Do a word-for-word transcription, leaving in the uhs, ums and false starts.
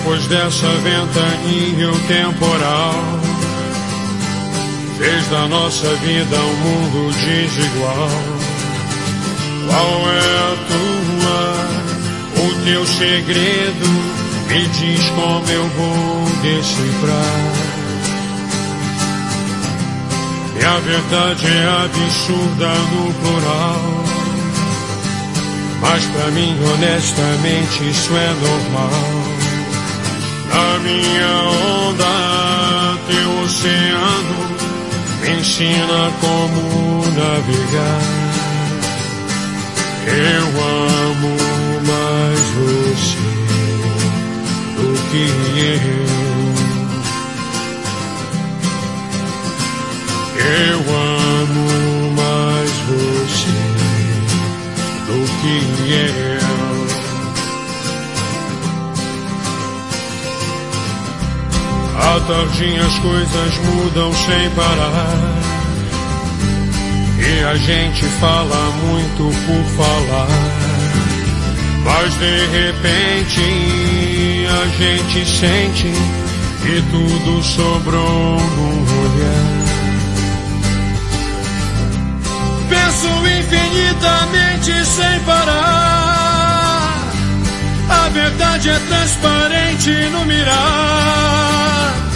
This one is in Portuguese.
Depois dessa ventania o temporal fez da nossa vida um mundo desigual. Qual é a tua, o teu segredo? Me diz como eu vou decifrar. Minha verdade é absurda no plural, mas pra mim honestamente isso é normal. Na minha onda, teu oceano me ensina como navegar. Eu amo mais você do que eu. Eu amo mais você do que eu. À tardinha as coisas mudam sem parar, e a gente fala muito por falar, mas de repente a gente sente que tudo sobrou num olhar. Penso infinitamente sem parar, a verdade é transparente no mirar.